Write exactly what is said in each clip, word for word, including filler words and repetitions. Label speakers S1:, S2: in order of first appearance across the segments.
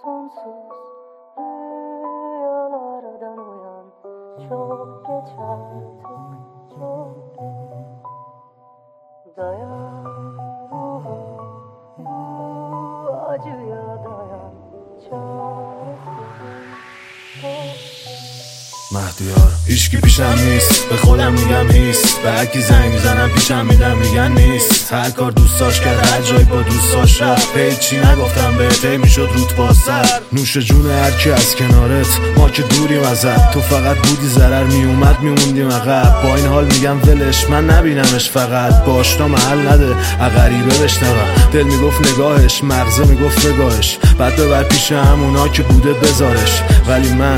S1: sonsuz rüyalardan uyan. Çok geç artık, çok geç. Dayan ruhum, bu acıya dayan. Çaresizim, çok
S2: مهدیار هیچکی پیشم نیست، به خودم میگم هیست، به هرکی زنگ میزنم پیشم میدم میگن نیست. هر کار دوست داشت کرد، هر جایی با دوست داشت رفت، به هیچی نگفتم بهت هی میشد روت با سر. نوش جون هرکی از کنارت، ما که دوریم ازت، تو فقط بودی ضرر میومد میموندیم عقب. با این حال میگم ولش، من نبینمش فقط، با آشنا محل نده غریبه بشنوم. دل میگفت نگاهش، مغزه میگفت نگاهش، بعد ببر پیش همونا که بوده بذارش. ولی من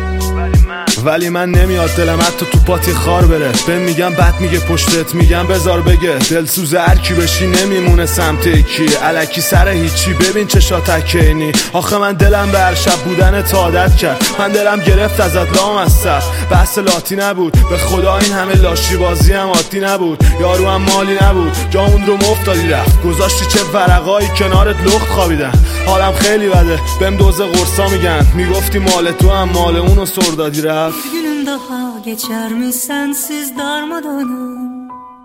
S2: ولی من نمیاد دلم حتی تو پاتی خار بره. به میگم بد میگه پشتت، میگم بذار بگه. دلسوز هر کی بشی نمیمونه سمت یکی، الکی سر هیچی. ببین چشا تکینی، آخه من دلم به هر شب بودن تا عادت کرد. من دلم گرفت ازت لام از سر، بحث لاتی نبود. به خدا این همه لاشی بازی هم عادی نبود. یارو هم مالی نبود، جامون رو مفتادی رفت. گذاشتی چه ورقایی کنارت لخت خوابیدن. حالم خیلی بده، بهم دوز قرصا میگن. میگفتی مال تو هم مال اونو سردادی رفت.
S1: Bir günüm daha geçer mi sensiz darmadağınım?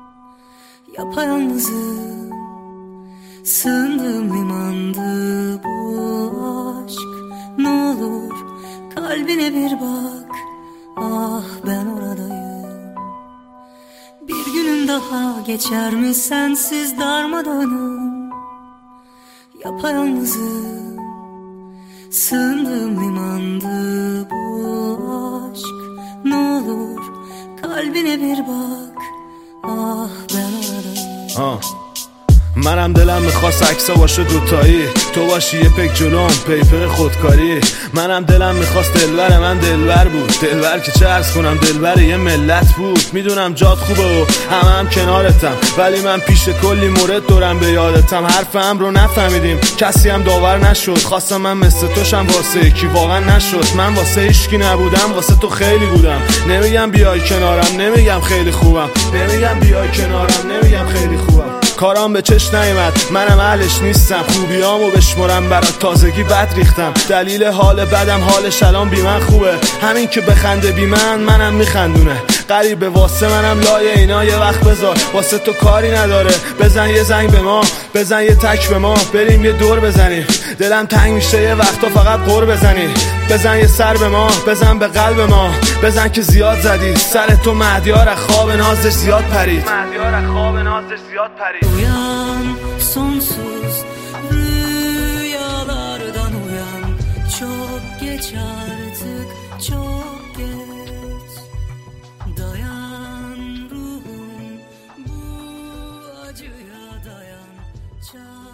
S1: Yapayalnızım, sığındığım limandı bu aşk. Ne olur kalbine bir bak, ah ben oradayım. Bir günüm daha geçer mi sensiz darmadağınım? Yapayalnızım, sığındığım limandı bu aşk. Ne olur kalbine bir bak, ah ben oradayım.
S2: آه. منم دلم میخواست عکسا باشه دوتایی، تو باشی یه پک جلوم پیپر خودکاری. منم دلم میخواست دلبر من دلبر بود، دلبر که چه عرض کنم دلبر یه ملت بود. میدونم جات خوبه و همه هم کنارتم، ولی من پیش کلی مورد دورم به یادتم. حرفم رو نفهمیدیم، کسی هم داور نشد. خواستم من مثل توشم واسه یکی، واقعا نشد. من واسه هیچکی نبودم، واسه تو خیلی بودم. نمیگم بیای کنارم، نمیگم خیلی خوبم، نمیگم بیای کنارم، نمیگم خیلی خوبم. کارام به چش نیامد، منم اهلش نیستم. خوبیامو بشمرم برات تازگی بد ریختم. دلیل حال بدم حالش الان بی من خوبه، همین که بخنده بی من منم میخندونه. غریبه واسه منم لای اینا یه وقت بذار، واسه تو کاری نداره. بزن یه زنگ به ما، بزن یه تک به ما، بریم یه دور بزنیم. دلم تنگ میشه یه وقتا فقط قور بزنی. بزن یه سر به ما، بزن به قلب ما، بزن که زیاد زدی سر تو. مهدیار خواب نازش زیاد پرید، مهدیار خواب نازش زیاد پرید.
S1: Uyan sonsuz rüyalardan uyan. Çok geç artık, çok geç. Dayan ruhum, bu acıya dayan. Çare